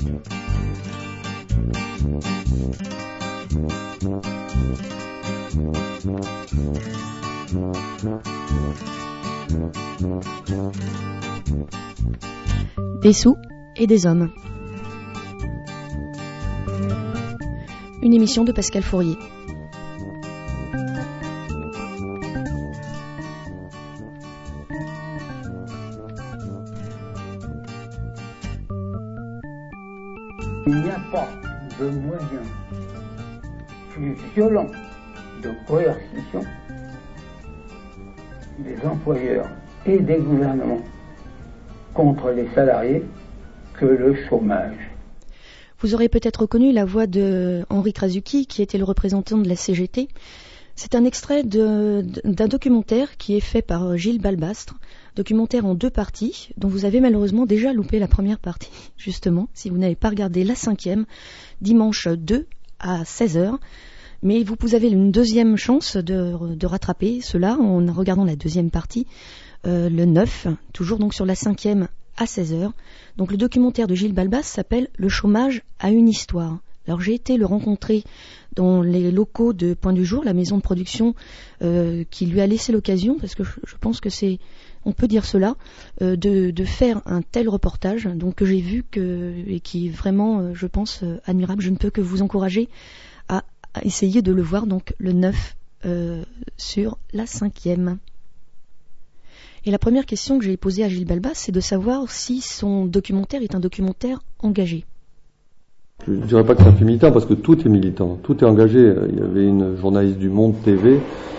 Des sous et des hommes. Une émission de Pascal Fourier. Il n'y a pas de moyen plus violent de coercition des employeurs et des gouvernements contre les salariés que le chômage. Vous aurez peut-être reconnu la voix de Henri Krasucki, qui était le représentant de la CGT. C'est un extrait d'un documentaire qui est fait par Gilles Balbastre, documentaire en 2 parties, dont vous avez malheureusement déjà loupé la première partie, justement, si vous n'avez pas regardé la 5e, dimanche 2 à 16h. Mais vous avez une deuxième chance de rattraper cela en regardant la 2e partie, le 9, toujours donc sur la 5e à 16h. Donc le documentaire de Gilles Balbas s'appelle « Le chômage a une histoire ». Alors j'ai été le rencontrer dans les locaux de Point du Jour, la maison de production qui lui a laissé l'occasion, parce que je pense que c'est, on peut dire cela, de faire un tel reportage, donc que j'ai vu et qui est vraiment, je pense, admirable. Je ne peux que vous encourager à essayer de le voir, donc le 9 sur la 5e. Et la première question que j'ai posée à Gilles Balbas, c'est de savoir si son documentaire est un documentaire engagé. Je ne dirais pas que c'est un film militant, parce que tout est militant, tout est engagé. Il y avait une journaliste du Monde TV.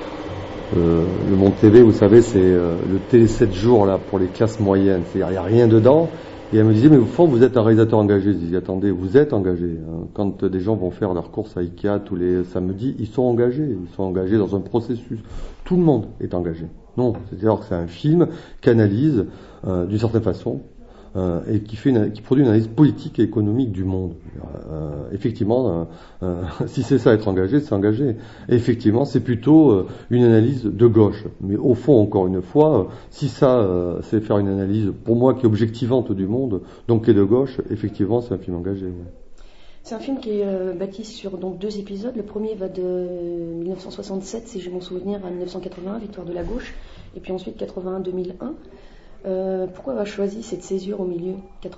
Le Monde TV, vous savez, c'est le télé 7 jours là, pour les classes moyennes. C'est-à-dire, il n'y a rien dedans. Et elle me disait, mais au fond, vous êtes un réalisateur engagé. Je disais, attendez, vous êtes engagé. Quand des gens vont faire leurs courses à Ikea tous les samedis, ils sont engagés. Ils sont engagés dans un processus. Tout le monde est engagé. Non, c'est-à-dire que c'est un film qui analyse d'une certaine façon et qui produit une analyse politique et économique du monde. Effectivement, si c'est ça être engagé, c'est engagé. Et effectivement, c'est plutôt une analyse de gauche. Mais au fond, encore une fois, si ça, c'est faire une analyse, pour moi, qui est objectivante du monde, donc qui est de gauche, effectivement, c'est un film engagé. Ouais. C'est un film qui est bâti sur donc 2 épisodes. Le premier va de 1967, si j'ai mon souvenir, à 1981, victoire de la gauche, et puis ensuite 81-2001. Pourquoi avoir choisi cette césure au milieu, 81 ?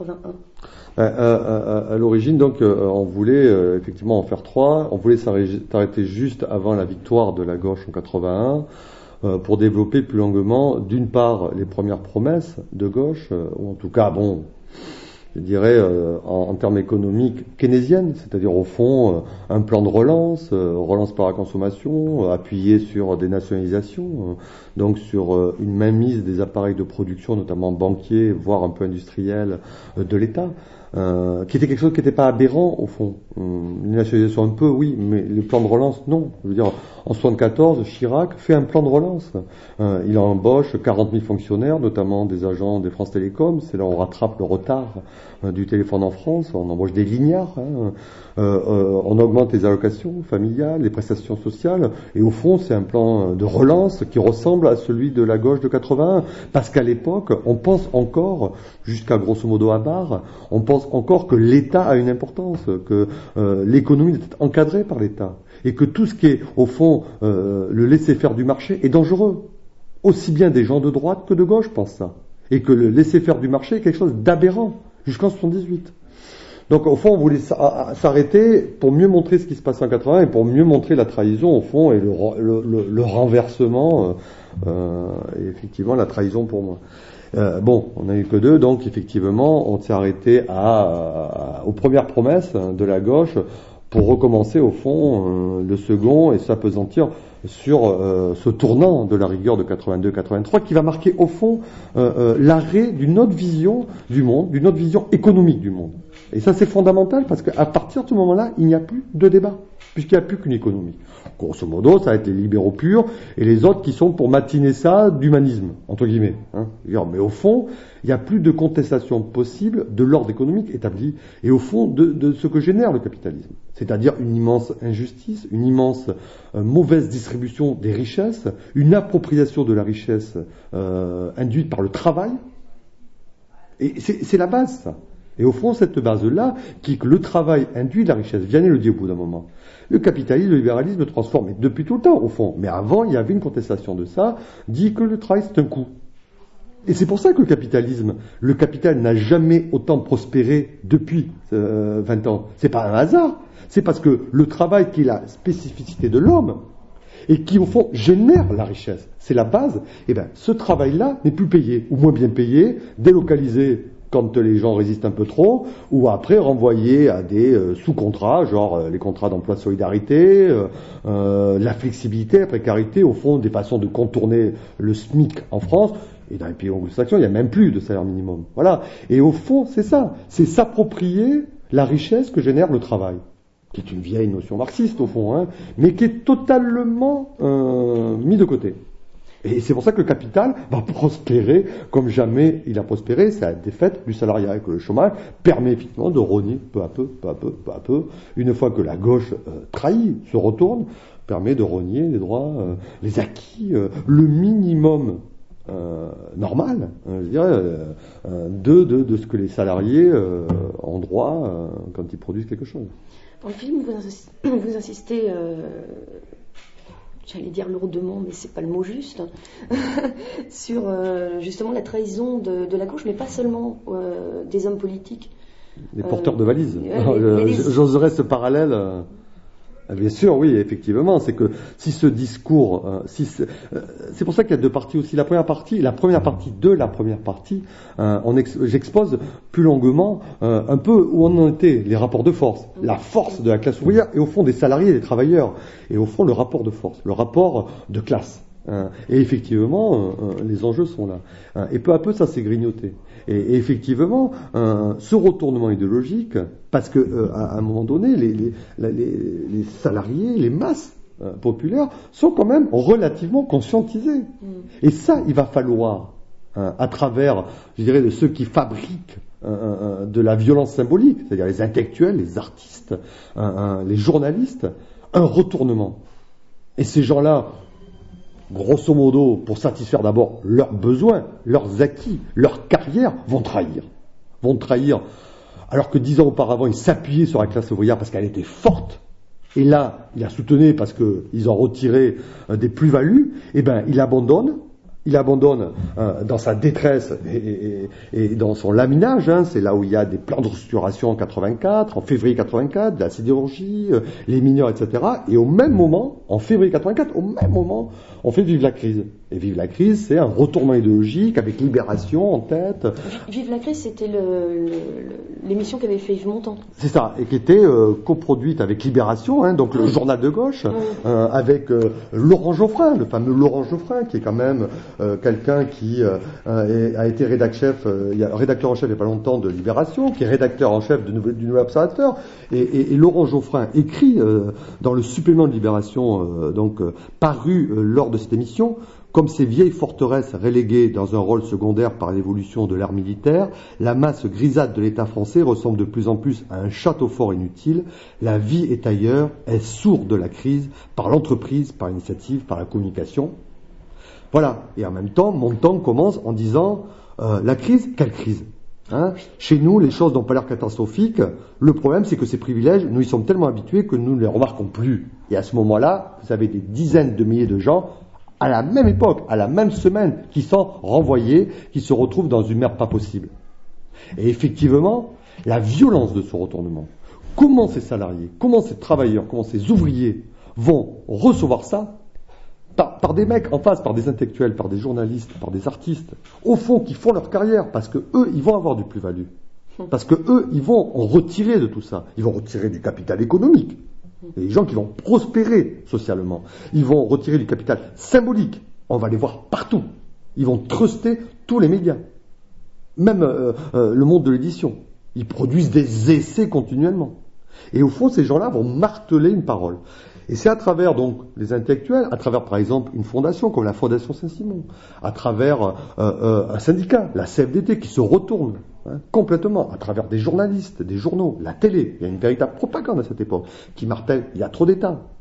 À l'origine, donc, on voulait effectivement en faire 3. On voulait s'arrêter juste avant la victoire de la gauche en 81 pour développer plus longuement, d'une part, les premières promesses de gauche, ou en tout cas, bon, je dirais en termes économiques keynésiennes, c'est-à-dire au fond un plan de relance par la consommation, appuyé sur des nationalisations, donc sur une mainmise des appareils de production, notamment banquiers, voire un peu industriels, de l'État. Qui était quelque chose qui n'était pas aberrant au fond. Une nationalisation un peu, oui, mais le plan de relance, non. Je veux dire, en 74, Chirac fait un plan de relance. Il embauche 40 000 fonctionnaires, notamment des agents des France Télécom. C'est là où on rattrape le retard du téléphone en France. On embauche des lignards. On augmente les allocations familiales, les prestations sociales. Et au fond, c'est un plan de relance qui ressemble à celui de la gauche de 81. Parce qu'à l'époque, on pense encore, jusqu'à grosso modo à barre, on pense encore que l'État a une importance, que l'économie est encadrée par l'État, et que tout ce qui est, au fond, le laisser-faire du marché est dangereux. Aussi bien des gens de droite que de gauche pensent ça. Et que le laisser-faire du marché est quelque chose d'aberrant, jusqu'en 78. Donc, au fond, on voulait s'arrêter pour mieux montrer ce qui se passe en 80 et pour mieux montrer la trahison, au fond, et le renversement, et effectivement, la trahison pour moi. Bon, on n'a eu que 2, donc effectivement, on s'est arrêté aux premières promesses de la gauche pour recommencer au fond le second et s'appesantir sur ce tournant de la rigueur de 82-83 qui va marquer au fond l'arrêt d'une autre vision du monde, d'une autre vision économique du monde. Et ça c'est fondamental parce qu'à partir de ce moment-là, il n'y a plus de débat, puisqu'il n'y a plus qu'une économie. Grosso modo, ça va être les libéraux purs et les autres qui sont pour matiner ça d'humanisme, entre guillemets. Mais au fond, il n'y a plus de contestation possible de l'ordre économique établi et au fond de ce que génère le capitalisme. C'est-à-dire une immense injustice, une immense mauvaise distribution des richesses, une appropriation de la richesse induite par le travail. Et c'est la base, ça. Et au fond, cette base-là, qui est que le travail induit la richesse, Vianney le dit au bout d'un moment. Le capitalisme, le libéralisme transforme, et depuis tout le temps, au fond. Mais avant, il y avait une contestation de ça, dit que le travail, c'est un coût. Et c'est pour ça que le capital n'a jamais autant prospéré depuis 20 ans. C'est pas un hasard. C'est parce que le travail qui est la spécificité de l'homme, et qui, au fond, génère la richesse, c'est la base, eh bien, ce travail-là n'est plus payé, ou moins bien payé, délocalisé quand les gens résistent un peu trop, ou après renvoyé à des sous-contrats, genre les contrats d'emploi de solidarité, la flexibilité, la précarité, au fond, des façons de contourner le SMIC en France. Et dans les pays anglo-saxons, il n'y a même plus de salaire minimum. Voilà. Et au fond, c'est ça. C'est s'approprier la richesse que génère le travail, qui est une vieille notion marxiste, au fond, hein, mais qui est totalement mis de côté. Et c'est pour ça que le capital va prospérer comme jamais il a prospéré. C'est la défaite du salariat et que le chômage permet effectivement de rogner peu à peu, une fois que la gauche trahit, se retourne, permet de rogner les droits, les acquis, le minimum normal, je dirais, de ce que les salariés ont droit quand ils produisent quelque chose. Dans le film, vous insistez, j'allais dire lourdement, mais c'est pas le mot juste, sur justement la trahison de la gauche, mais pas seulement des hommes politiques. Les porteurs de valises. J'oserais ce parallèle. Bien sûr, oui, effectivement, c'est que si ce discours, c'est pour ça qu'il y a deux parties aussi. La première partie, j'expose plus longuement un peu où on en était, les rapports de force, la force de la classe ouvrière et au fond des salariés et des travailleurs, et au fond le rapport de force, le rapport de classe. Et effectivement, les enjeux sont là. Et peu à peu, ça s'est grignoté. Et effectivement, ce retournement idéologique, parce que à un moment donné, les salariés, les masses populaires sont quand même relativement conscientisés. Et ça, il va falloir, à travers, je dirais, de ceux qui fabriquent de la violence symbolique, c'est-à-dire les intellectuels, les artistes, les journalistes, un retournement. Et ces gens-là, grosso modo, pour satisfaire d'abord leurs besoins, leurs acquis, leur carrière, vont trahir. Alors que 10 ans auparavant, ils s'appuyaient sur la classe ouvrière parce qu'elle était forte. Et là, ils la soutenaient parce qu'ils en retiraient des plus-values. Eh bien, il abandonne dans sa détresse et dans son laminage. C'est là où il y a des plans de restructuration en 84, en février 84, de la sidérurgie, les mineurs, etc. Et au même moment, en février 84, on fait Vive la crise. Et Vive la crise, c'est un retournement idéologique avec Libération en tête. Vive la crise, c'était l'émission qu'avait fait Yves Montand. C'est ça, et qui était coproduite avec Libération, donc le journal de gauche, avec Laurent Geoffrin, le fameux Laurent Geoffrin, qui est quand même quelqu'un qui a été rédacteur en chef il n'y a pas longtemps de Libération, qui est rédacteur en chef du Nouvel Observateur, et Laurent Geoffrin écrit dans le supplément de Libération, paru lors de cette émission, comme ces vieilles forteresses reléguées dans un rôle secondaire par l'évolution de l'ère militaire, la masse grisâtre de l'État français ressemble de plus en plus à un château fort inutile. La vie est ailleurs, est sourde de la crise, par l'entreprise, par l'initiative, par la communication. Voilà. Et en même temps, Montand commence en disant la crise, quelle crise ? Chez nous, les choses n'ont pas l'air catastrophiques. Le problème, c'est que ces privilèges, nous y sommes tellement habitués que nous ne les remarquons plus. Et à ce moment-là, vous avez des dizaines de milliers de gens à la même époque, à la même semaine, qui sont renvoyés, qui se retrouvent dans une merde pas possible. Et effectivement, la violence de ce retournement, comment ces salariés, comment ces travailleurs, comment ces ouvriers vont recevoir ça par des mecs en face, par des intellectuels, par des journalistes, par des artistes, au fond, qui font leur carrière, parce que eux, ils vont avoir du plus-value. Parce que eux, ils vont en retirer de tout ça. Ils vont retirer du capital économique. Les gens qui vont prospérer socialement. Ils vont retirer du capital symbolique. On va les voir partout. Ils vont truster tous les médias. Même le monde de l'édition. Ils produisent des essais continuellement. Et au fond, ces gens-là vont marteler une parole. Et c'est à travers donc les intellectuels, à travers par exemple une fondation comme la Fondation Saint-Simon, à travers un syndicat, la CFDT, qui se retourne complètement, à travers des journalistes, des journaux, la télé. Il y a une véritable propagande à cette époque qui martèle, il y a trop d'État.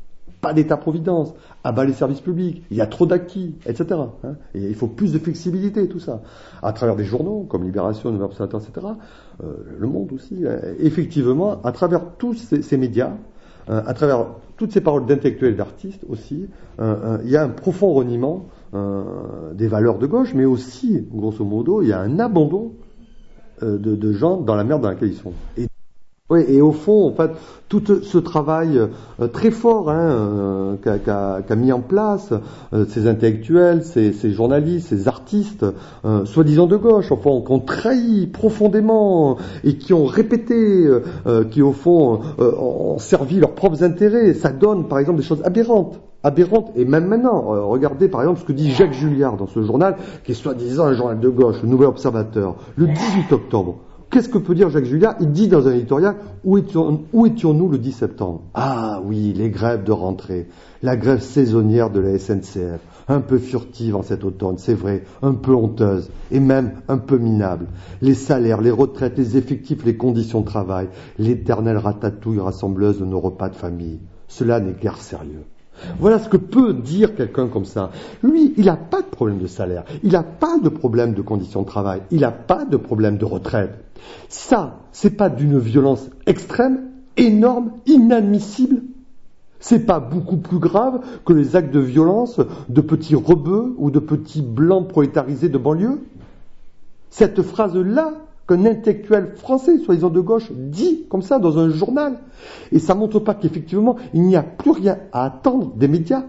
pas d'État-providence, à bas les services publics, il y a trop d'acquis, etc. Et il faut plus de flexibilité, tout ça. À travers des journaux, comme Libération, Nouvel Observateur, etc., Le Monde aussi, effectivement, à travers tous ces médias, à travers toutes ces paroles d'intellectuels et d'artistes aussi, il y a un profond reniement des valeurs de gauche, mais aussi, grosso modo, il y a un abandon de gens dans la merde dans laquelle ils sont. Et au fond, en fait, tout ce travail très fort qu'a mis en place ces intellectuels, ces journalistes, ces artistes, soi-disant de gauche, au fond, qui ont trahi profondément et qui ont répété, qui au fond ont servi leurs propres intérêts, ça donne par exemple des choses aberrantes. Et même maintenant, regardez par exemple ce que dit Jacques Julliard dans ce journal, qui est soi-disant un journal de gauche, le Nouvel Observateur, le 18 octobre. Qu'est-ce que peut dire Jacques Julliard? Il dit dans un éditorial, où étions-nous le 10 septembre? Ah oui, les grèves de rentrée, la grève saisonnière de la SNCF, un peu furtive en cet automne, c'est vrai, un peu honteuse, et même un peu minable. Les salaires, les retraites, les effectifs, les conditions de travail, l'éternelle ratatouille rassembleuse de nos repas de famille. Cela n'est guère sérieux. Voilà ce que peut dire quelqu'un comme ça. Lui, il n'a pas de problème de salaire, il n'a pas de problème de conditions de travail, il n'a pas de problème de retraite. Ça, c'est pas d'une violence extrême, énorme, inadmissible. C'est pas beaucoup plus grave que les actes de violence de petits rebeux ou de petits blancs prolétarisés de banlieue. Cette phrase-là, qu'un intellectuel français, soi-disant de gauche, dit comme ça dans un journal. Et ça montre pas qu'effectivement, il n'y a plus rien à attendre des médias,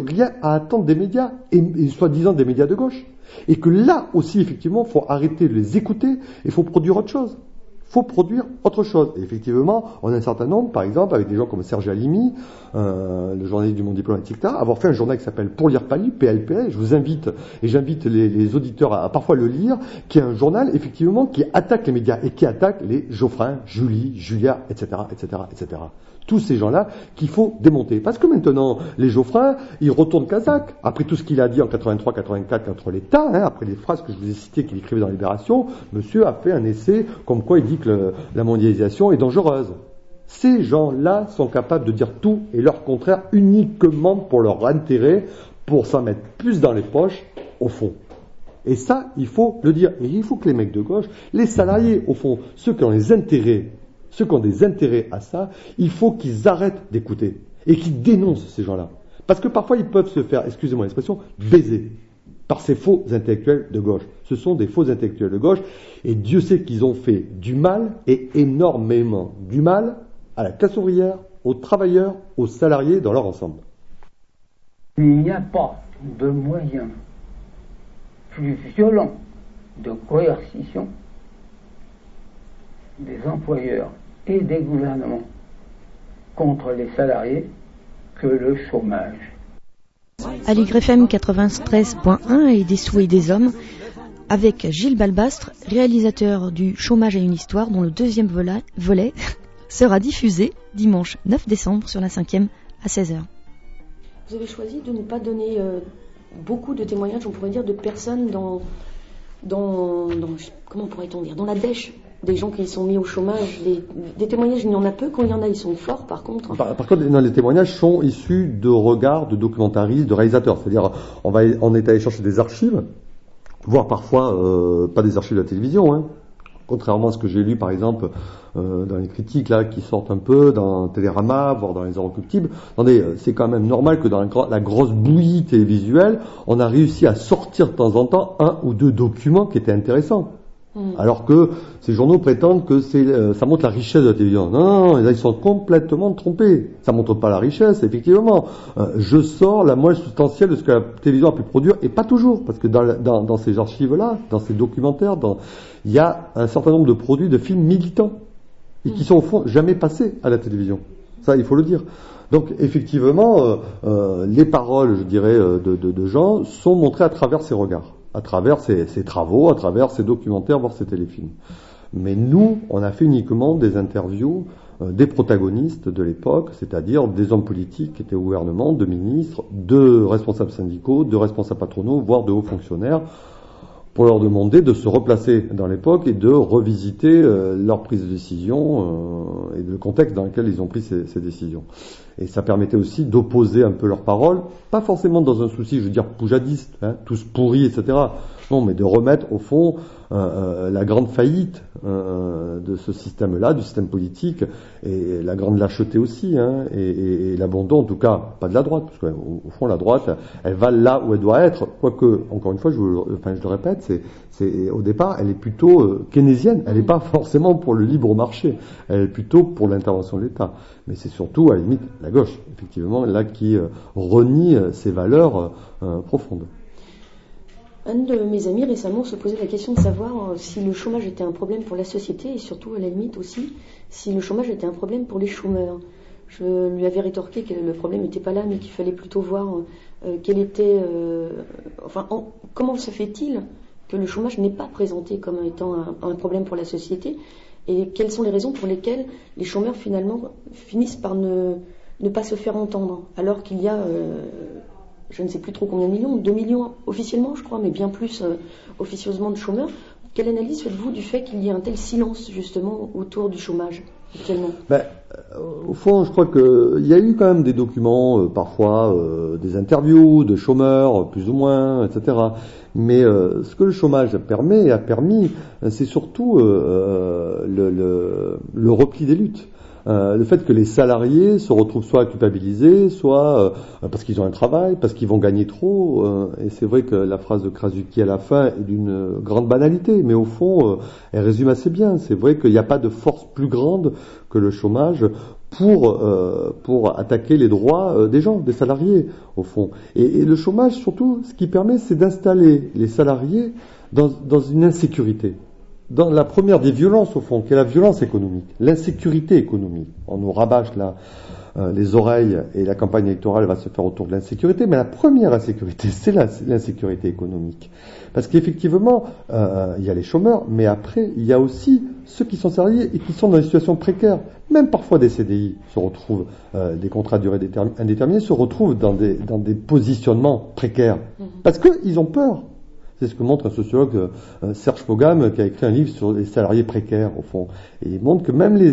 et soi-disant des médias de gauche. Et que là aussi, effectivement, il faut arrêter de les écouter et il faut produire autre chose. Et effectivement, on a un certain nombre, par exemple, avec des gens comme Serge Halimi, le journaliste du Monde diplomatique, avoir fait un journal qui s'appelle Pour lire Pali, PLP, je vous invite, et j'invite les auditeurs à parfois le lire, qui est un journal, effectivement, qui attaque les médias et qui attaque les Geoffrin, Julie, Julia, etc., etc., etc. Tous ces gens-là qu'il faut démonter. Parce que maintenant, les Geoffrin, ils retournent kazakh. Après tout ce qu'il a dit en 83-84 contre l'État, après les phrases que je vous ai citées qu'il écrivait dans Libération, monsieur a fait un essai comme quoi il dit que la mondialisation est dangereuse. Ces gens-là sont capables de dire tout et leur contraire uniquement pour leur intérêt, pour s'en mettre plus dans les poches, au fond. Et ça, il faut le dire. Et il faut que les mecs de gauche, les salariés, au fond, ceux qui ont des intérêts à ça, il faut qu'ils arrêtent d'écouter et qu'ils dénoncent ces gens-là. Parce que parfois, ils peuvent se faire, excusez-moi l'expression, baiser par ces faux intellectuels de gauche. Ce sont des faux intellectuels de gauche et Dieu sait qu'ils ont fait du mal et énormément du mal à la classe ouvrière, aux travailleurs, aux salariés dans leur ensemble. Il n'y a pas de moyen plus violent de coercition des employeurs et des gouvernements contre les salariés que le chômage. À l'YFM 93.1 et des souhaits des hommes, avec Gilles Balbastre, réalisateur du Chômage a une histoire, dont le deuxième volet sera diffusé dimanche 9 décembre sur la 5e à 16h. Vous avez choisi de ne pas donner beaucoup de témoignages, on pourrait dire, de personnes dans comment pourrait-on dire, dans la dèche des gens qui sont mis au chômage. Des témoignages, il y en a peu. Quand il y en a, ils sont forts, par contre. Par contre, les témoignages sont issus de regards de documentaristes, de réalisateurs. C'est-à-dire, on est allé chercher des archives, voire parfois pas des archives de la télévision, contrairement à ce que j'ai lu, par exemple, dans les critiques là qui sortent un peu dans Télérama, voire dans les Inrecuptibles. Attendez, c'est quand même normal que dans la grosse bouillie télévisuelle, on a réussi à sortir de temps en temps un ou deux documents qui étaient intéressants. Alors que ces journaux prétendent que ça montre la richesse de la télévision. Non, ils sont complètement trompés. Ça montre pas la richesse, effectivement. Je sors la moelle substantielle de ce que la télévision a pu produire, et pas toujours, parce que dans ces archives-là, dans ces documentaires, il y a un certain nombre de produits de films militants, et qui sont au fond jamais passés à la télévision. Ça, il faut le dire. Donc, effectivement, les paroles, je dirais, de gens sont montrées à travers ces regards, à travers ces travaux, à travers ces documentaires, voire ces téléfilms. Mais nous, on a fait uniquement des interviews des protagonistes de l'époque, c'est-à-dire des hommes politiques qui étaient au gouvernement, de ministres, de responsables syndicaux, de responsables patronaux, voire de hauts fonctionnaires. pour leur demander de se replacer dans l'époque et de revisiter leur prise de décision et le contexte dans lequel ils ont pris ces décisions. Et ça permettait aussi d'opposer un peu leurs paroles, pas forcément dans un souci, je veux dire, poujadiste, tous pourris, etc. Non, mais de remettre au fond la grande faillite de ce système-là, du système politique, et la grande lâcheté aussi, et l'abandon, en tout cas, pas de la droite, parce qu'au fond, la droite, elle va là où elle doit être, quoique, encore une fois, je le répète, au départ, elle est plutôt keynésienne, elle n'est pas forcément pour le libre marché, elle est plutôt pour l'intervention de l'État. Mais c'est surtout, à la limite, la gauche, effectivement, là qui renie ses valeurs profondes. Un de mes amis récemment se posait la question de savoir si le chômage était un problème pour la société et surtout, à la limite aussi, si le chômage était un problème pour les chômeurs. Je lui avais rétorqué que le problème n'était pas là, mais qu'il fallait plutôt voir comment se fait-il que le chômage n'est pas présenté comme étant un problème pour la société et quelles sont les raisons pour lesquelles les chômeurs finalement finissent par ne pas se faire entendre, alors qu'il y a... je ne sais plus trop combien de millions, 2 millions officiellement je crois, mais bien plus officieusement de chômeurs. Quelle analyse faites-vous du fait qu'il y ait un tel silence justement autour du chômage actuellement ? Au fond, je crois qu'il y a eu quand même des documents, parfois des interviews de chômeurs, plus ou moins, etc. Mais ce que le chômage a permis, c'est surtout le repli des luttes. Le fait que les salariés se retrouvent soit culpabilisés, soit parce qu'ils ont un travail, parce qu'ils vont gagner trop. Et c'est vrai que la phrase de Krasuki à la fin est d'une grande banalité, mais au fond, elle résume assez bien. C'est vrai qu'il n'y a pas de force plus grande que le chômage pour attaquer les droits des gens, des salariés, au fond. Et le chômage, surtout, ce qui permet, c'est d'installer les salariés dans une insécurité. Dans la première des violences, au fond, qui est la violence économique, l'insécurité économique. On nous rabâche là les oreilles et la campagne électorale va se faire autour de l'insécurité, mais la première insécurité, c'est l'insécurité économique. Parce qu'effectivement, il y a les chômeurs, mais après, il y a aussi ceux qui sont salariés et qui sont dans des situations précaires. Même parfois des CDI se retrouvent, des contrats à durée indéterminée se retrouvent dans des positionnements précaires. Parce qu'ils ont peur. C'est ce que montre un sociologue, Serge Pogam, qui a écrit un livre sur les salariés précaires, au fond. Et il montre que même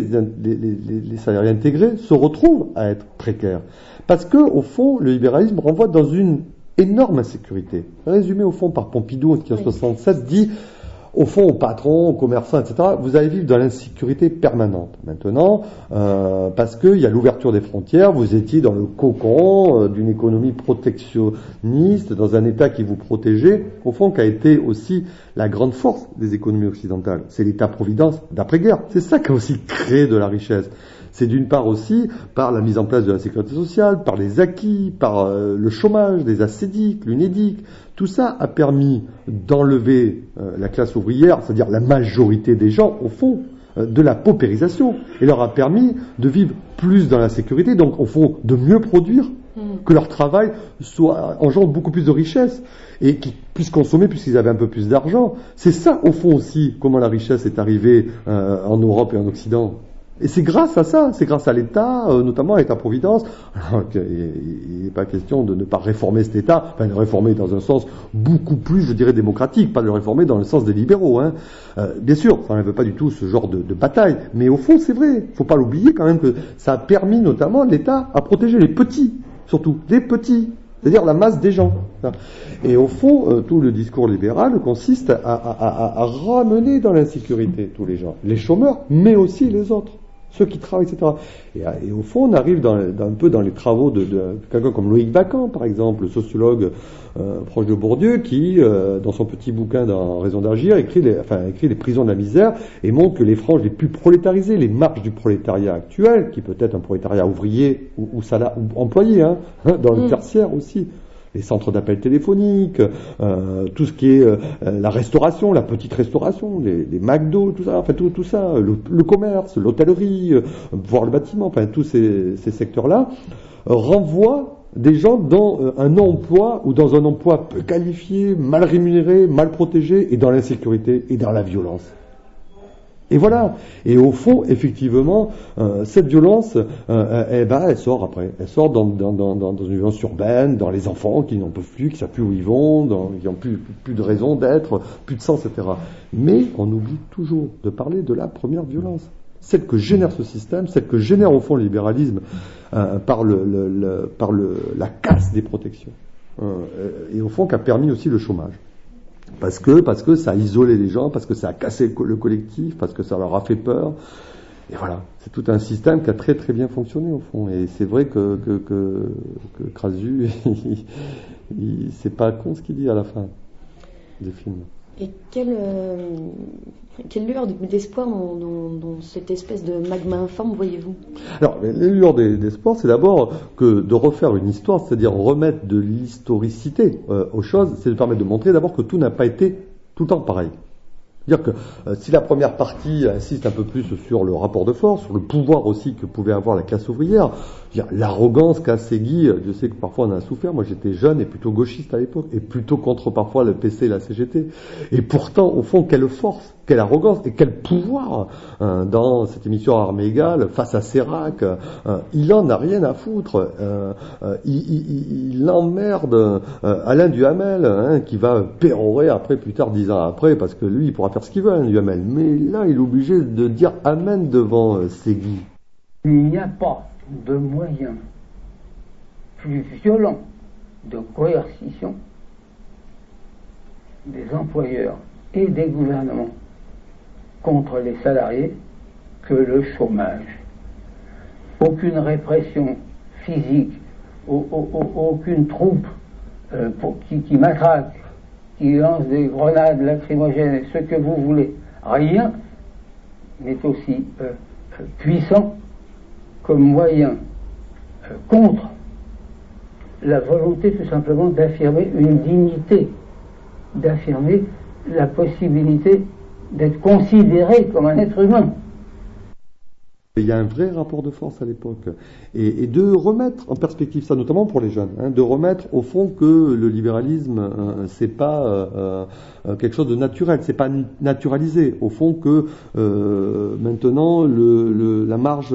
les salariés intégrés se retrouvent à être précaires. Parce que, au fond, le libéralisme renvoie dans une énorme insécurité. Résumé, au fond, par Pompidou, en 1967, dit, au fond, aux patrons, aux commerçants, etc., vous allez vivre dans l'insécurité permanente. Maintenant, parce qu'il y a l'ouverture des frontières, vous étiez dans le cocon d'une économie protectionniste, dans un État qui vous protégeait, au fond, qui a été aussi la grande force des économies occidentales. C'est l'État-providence d'après-guerre. C'est ça qui a aussi créé de la richesse. C'est d'une part aussi par la mise en place de la sécurité sociale, par les acquis, par le chômage, les assédiques, l'UNEDIC. Tout ça a permis d'enlever la classe ouvrière, c'est-à-dire la majorité des gens, au fond, de la paupérisation, et leur a permis de vivre plus dans la sécurité, donc au fond de mieux produire, que leur travail engendre beaucoup plus de richesse, et qu'ils puissent consommer puisqu'ils avaient un peu plus d'argent. C'est ça, au fond aussi, comment la richesse est arrivée en Europe et en Occident. Et c'est grâce à ça, c'est grâce à l'État, notamment à l'État-providence. Alors, il n'est pas question de ne pas réformer cet État, enfin de le réformer dans un sens beaucoup plus, je dirais, démocratique, pas de le réformer dans le sens des libéraux. Bien sûr, ça ne veut pas du tout ce genre de bataille, mais au fond, c'est vrai. Il ne faut pas l'oublier quand même que ça a permis notamment l'État à protéger les petits, surtout les petits, c'est-à-dire la masse des gens. Et au fond, tout le discours libéral consiste à ramener dans l'insécurité tous les gens, les chômeurs, mais aussi les autres. Ceux qui travaillent, etc. Et au fond, on arrive un peu dans les travaux de quelqu'un comme Loïc Vacan, par exemple, le sociologue proche de Bourdieu, qui, dans son petit bouquin dans Raison d'agir, écrit les prisons de la misère et montre que les franges les plus prolétarisées, les marges du prolétariat actuel, qui peut être un prolétariat ouvrier ou employé, dans le tertiaire aussi, les centres d'appel téléphoniques, tout ce qui est la restauration, la petite restauration, les McDo, tout ça, enfin tout ça, le commerce, l'hôtellerie, voire le bâtiment, enfin tous ces secteurs-là, renvoient des gens dans un emploi ou dans un emploi peu qualifié, mal rémunéré, mal protégé et dans l'insécurité et dans la violence. Et voilà. Et au fond, effectivement, cette violence, elle sort après. Elle sort dans une violence urbaine, dans les enfants qui n'en peuvent plus, qui ne savent plus où ils vont, qui n'ont plus de raison d'être, plus de sens, etc. Mais on oublie toujours de parler de la première violence. Celle que génère ce système, celle que génère au fond le libéralisme par la casse des protections. Et au fond, qui a permis aussi le chômage. Parce que ça a isolé les gens, parce que ça a cassé le collectif, parce que ça leur a fait peur. Et voilà, c'est tout un système qui a très très bien fonctionné au fond. Et c'est vrai que Krasue, c'est pas con ce qu'il dit à la fin des films. Et quelle lueur d'espoir dans cette espèce de magma informe voyez-vous? Alors, les lueurs d'espoir, c'est d'abord que de refaire une histoire, c'est-à-dire remettre de l'historicité aux choses, c'est de permettre de montrer d'abord que tout n'a pas été tout le temps pareil. C'est-à-dire que si la première partie insiste un peu plus sur le rapport de force, sur le pouvoir aussi que pouvait avoir la classe ouvrière, l'arrogance qu'a Segui, je sais que parfois on en a souffert, moi j'étais jeune et plutôt gauchiste à l'époque, et plutôt contre parfois le PC et la CGT, et pourtant au fond quelle force, quelle arrogance et quel pouvoir dans cette émission Armes égales face à Sérac, il en a rien à foutre, il emmerde Alain Duhamel, qui va pérorer après, plus tard 10 ans après, parce que lui il pourra faire ce qu'il veut, Alain Duhamel, mais là il est obligé de dire amen devant Segui. Il n'y a pas de moyens plus violents de coercition des employeurs et des gouvernements contre les salariés que le chômage. Aucune répression physique, aucune troupe qui matraque, qui lance des grenades lacrymogènes, ce que vous voulez, rien n'est aussi puissant comme moyen contre la volonté tout simplement d'affirmer une dignité, d'affirmer la possibilité d'être considéré comme un être humain. Il y a un vrai rapport de force à l'époque, et de remettre en perspective ça, notamment pour les jeunes, de remettre au fond que le libéralisme c'est pas quelque chose de naturel, c'est pas naturalisé, au fond que maintenant la marge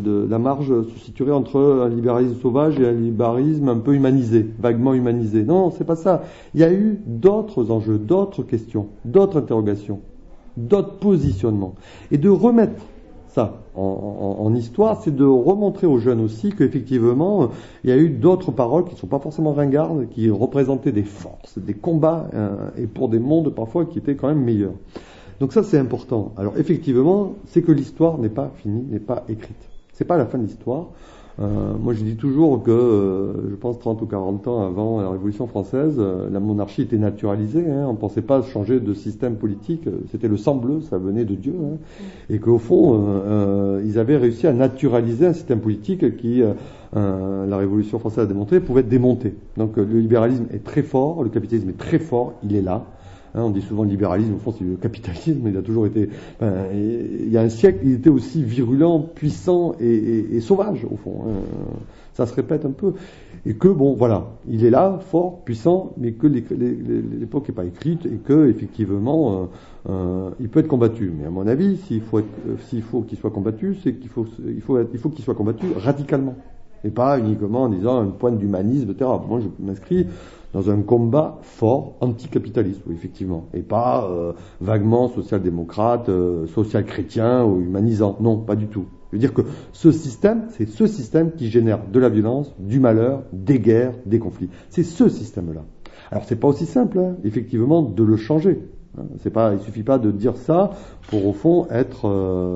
se situerait entre un libéralisme sauvage et un libéralisme un peu humanisé, vaguement humanisé. Non, c'est pas ça. Il y a eu d'autres enjeux, d'autres questions, d'autres interrogations, d'autres positionnements, et de remettre ça en histoire, c'est de remontrer aux jeunes aussi qu'effectivement il y a eu d'autres paroles qui ne sont pas forcément ringardes, qui représentaient des forces, des combats, et pour des mondes parfois qui étaient quand même meilleurs. Donc ça c'est important. Alors effectivement, c'est que l'histoire n'est pas finie, n'est pas écrite. C'est pas la fin de l'histoire. Moi je dis toujours que, je pense 30 ou 40 ans avant la Révolution française, la monarchie était naturalisée, on ne pensait pas changer de système politique, c'était le sang bleu, ça venait de Dieu, et qu'au fond, ils avaient réussi à naturaliser un système politique qui, la Révolution française a démontré, pouvait être démonté. Donc le libéralisme est très fort, le capitalisme est très fort, il est là. On dit souvent le libéralisme, au fond c'est le capitalisme, il a toujours été... il y a un siècle, il était aussi virulent, puissant et sauvage, au fond. Ça se répète un peu. Et que, bon, voilà, il est là, fort, puissant, mais que l'époque n'est pas écrite et que, effectivement, il peut être combattu. Mais à mon avis, s'il faut qu'il soit combattu, c'est qu'il faut qu'il soit combattu radicalement. Et pas uniquement en disant une pointe d'humanisme, etc. Moi, je m'inscris dans un combat fort anticapitaliste, oui, effectivement, et pas vaguement social-démocrate, social-chrétien ou humanisant. Non, pas du tout. Je veux dire que ce système, c'est ce système qui génère de la violence, du malheur, des guerres, des conflits. C'est ce système-là. Alors c'est pas aussi simple, effectivement, de le changer. Il suffit pas de dire ça pour au fond être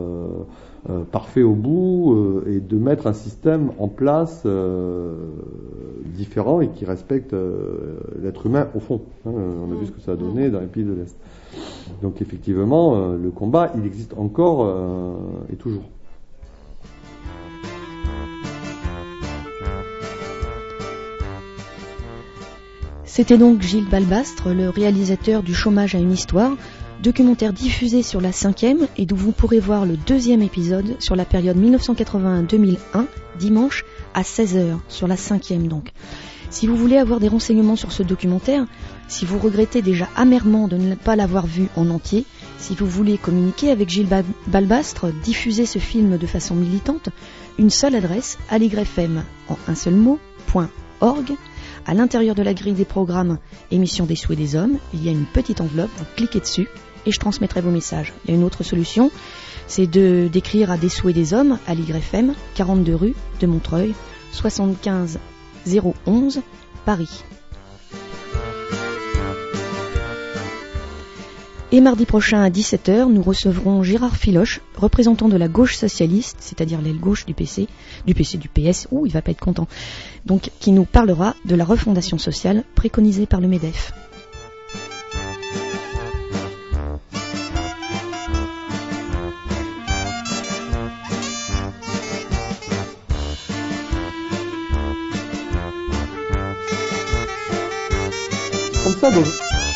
parfait au bout et de mettre un système en place différent et qui respecte l'être humain au fond. On a vu ce que ça a donné dans les pays de l'Est. Donc effectivement, le combat, il existe encore et toujours. C'était donc Gilles Balbastre, le réalisateur du Chômage à une histoire, documentaire diffusé sur la 5e et d'où vous pourrez voir le 2e épisode sur la période 1981-2001, dimanche à 16h, sur la 5e donc. Si vous voulez avoir des renseignements sur ce documentaire, si vous regrettez déjà amèrement de ne pas l'avoir vu en entier, Si vous voulez communiquer avec Gilles Balbastre, diffuser ce film de façon militante, une seule adresse, aligrefm, en un seul mot, .org. À l'intérieur de la grille des programmes Émission des souhaits des hommes, il y a une petite enveloppe, vous cliquez dessus et je transmettrai vos messages. Il y a une autre solution, c'est d'écrire à des souhaits des hommes, à l'YFM, 42 rue de Montreuil, 75 011, Paris. Et mardi prochain à 17h, nous recevrons Gérard Filoche, représentant de la gauche socialiste, c'est-à-dire l'aile gauche du PS, il va pas être content, donc qui nous parlera de la refondation sociale préconisée par le MEDEF. Comme ça, donc...